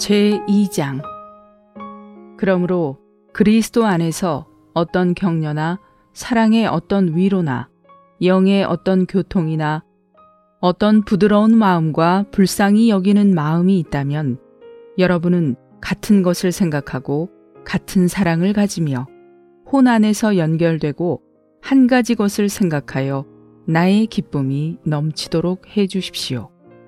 제2장. 그러므로 그리스도 안에서 어떤 격려나 사랑의 어떤 위로나 영의 어떤 교통이나 어떤 부드러운 마음과 불쌍히 여기는 마음이 있다면 여러분은 같은 것을 생각하고 같은 사랑을 가지며 혼 안에서 연결되고 한 가지 것을 생각하여 나의 기쁨이 넘치도록 해 주십시오.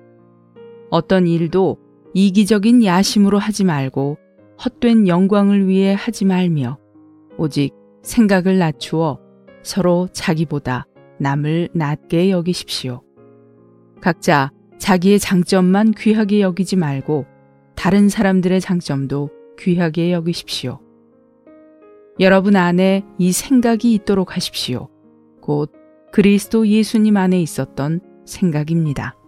어떤 일도 이기적인 야심으로 하지 말고 헛된 영광을 위해 하지 말며 오직 생각을 낮추어 서로 자기보다 남을 낮게 여기십시오. 각자 자기의 장점만 귀하게 여기지 말고 다른 사람들의 장점도 귀하게 여기십시오. 여러분 안에 이 생각이 있도록 하십시오. 곧 그리스도 예수님 안에 있었던 생각입니다.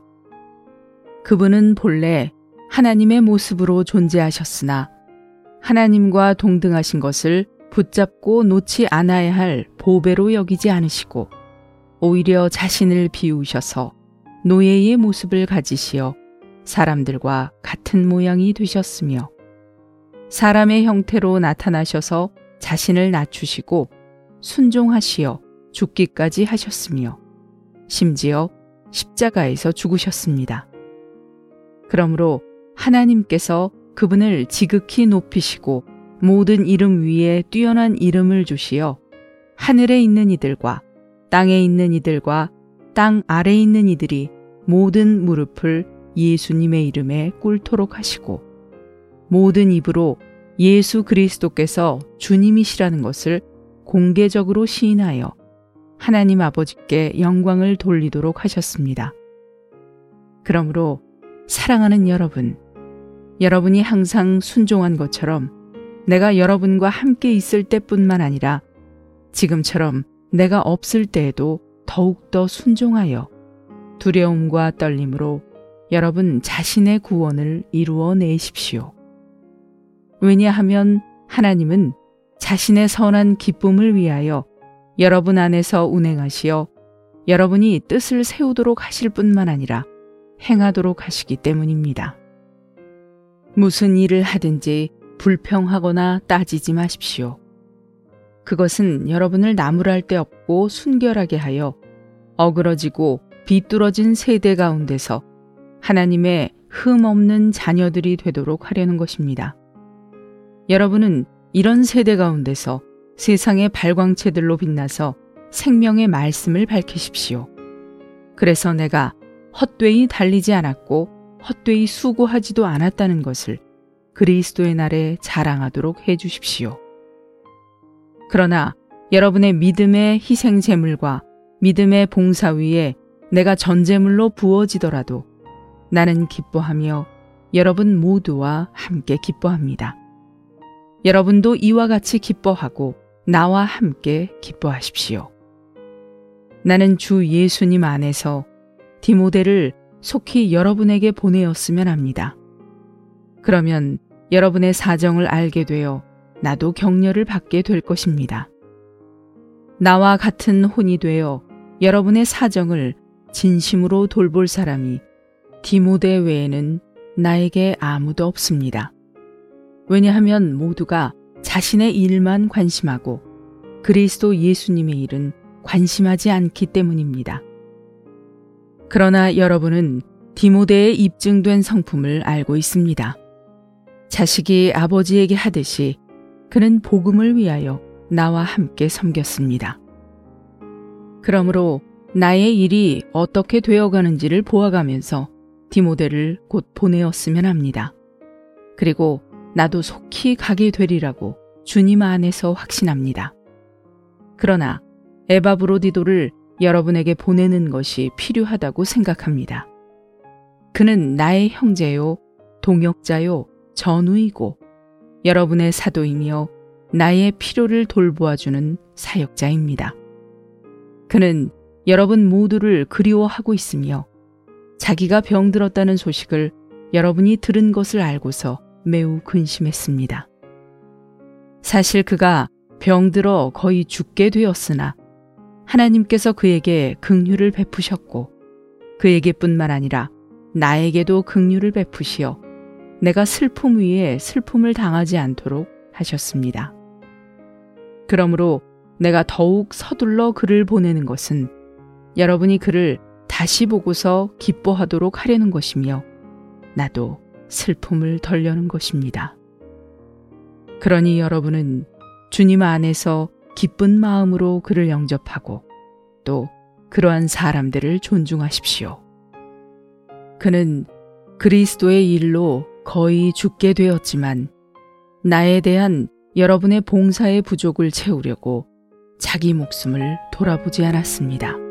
그분은 본래 하나님의 모습으로 존재하셨으나 하나님과 동등하신 것을 붙잡고 놓지 않아야 할 보배로 여기지 않으시고 오히려 자신을 비우셔서 노예의 모습을 가지시어 사람들과 같은 모양이 되셨으며 사람의 형태로 나타나셔서 자신을 낮추시고 순종하시어 죽기까지 하셨으며 심지어 십자가에서 죽으셨습니다. 그러므로 하나님께서 그분을 지극히 높이시고 모든 이름 위에 뛰어난 이름을 주시어 하늘에 있는 이들과 땅에 있는 이들과 땅 아래에 있는 이들이 모든 무릎을 예수님의 이름에 꿇도록 하시고 모든 입으로 예수 그리스도께서 주님이시라는 것을 공개적으로 시인하여 하나님 아버지께 영광을 돌리도록 하셨습니다. 그러므로 사랑하는 여러분, 여러분이 항상 순종한 것처럼 내가 여러분과 함께 있을 때뿐만 아니라 지금처럼 내가 없을 때에도 더욱더 순종하여 두려움과 떨림으로 여러분 자신의 구원을 이루어 내십시오. 왜냐하면 하나님은 자신의 선한 기쁨을 위하여 여러분 안에서 운행하시어 여러분이 뜻을 세우도록 하실 뿐만 아니라 행하도록 하시기 때문입니다. 무슨 일을 하든지 불평하거나 따지지 마십시오. 그것은 여러분을 나무랄 데 없고 순결하게 하여 어그러지고 비뚤어진 세대 가운데서 하나님의 흠 없는 자녀들이 되도록 하려는 것입니다. 여러분은 이런 세대 가운데서 세상의 발광체들로 빛나서 생명의 말씀을 밝히십시오. 그래서 내가 헛되이 달리지 않았고 헛되이 수고하지도 않았다는 것을 그리스도의 날에 자랑하도록 해 주십시오. 그러나 여러분의 믿음의 희생 제물과 믿음의 봉사 위에 내가 전제물로 부어지더라도 나는 기뻐하며 여러분 모두와 함께 기뻐합니다. 여러분도 이와 같이 기뻐하고 나와 함께 기뻐하십시오. 나는 주 예수님 안에서 디모데를 속히 여러분에게 보내었으면 합니다. 그러면 여러분의 사정을 알게 되어 나도 격려를 받게 될 것입니다. 나와 같은 혼이 되어 여러분의 사정을 진심으로 돌볼 사람이 디모데 외에는 나에게 아무도 없습니다. 왜냐하면 모두가 자신의 일만 관심하고 그리스도 예수님의 일은 관심하지 않기 때문입니다. 그러나 여러분은 디모데의 입증된 성품을 알고 있습니다. 자식이 아버지에게 하듯이 그는 복음을 위하여 나와 함께 섬겼습니다. 그러므로 나의 일이 어떻게 되어가는지를 보아가면서 디모데를 곧 보내었으면 합니다. 그리고 나도 속히 가게 되리라고 주님 안에서 확신합니다. 그러나 에바브로디도를 여러분에게 보내는 것이 필요하다고 생각합니다. 그는 나의 형제요, 동역자요, 전우이고 여러분의 사도이며 나의 필요를 돌보아주는 사역자입니다. 그는 여러분 모두를 그리워하고 있으며 자기가 병들었다는 소식을 여러분이 들은 것을 알고서 매우 근심했습니다. 사실 그가 병들어 거의 죽게 되었으나 하나님께서 그에게 긍휼을 베푸셨고 그에게뿐만 아니라 나에게도 긍휼을 베푸시어 내가 슬픔 위에 슬픔을 당하지 않도록 하셨습니다. 그러므로 내가 더욱 서둘러 그를 보내는 것은 여러분이 그를 다시 보고서 기뻐하도록 하려는 것이며 나도 슬픔을 덜려는 것입니다. 그러니 여러분은 주님 안에서 기쁜 마음으로 그를 영접하고 또 그러한 사람들을 존중하십시오. 그는 그리스도의 일로 거의 죽게 되었지만 나에 대한 여러분의 봉사의 부족을 채우려고 자기 목숨을 돌아보지 않았습니다.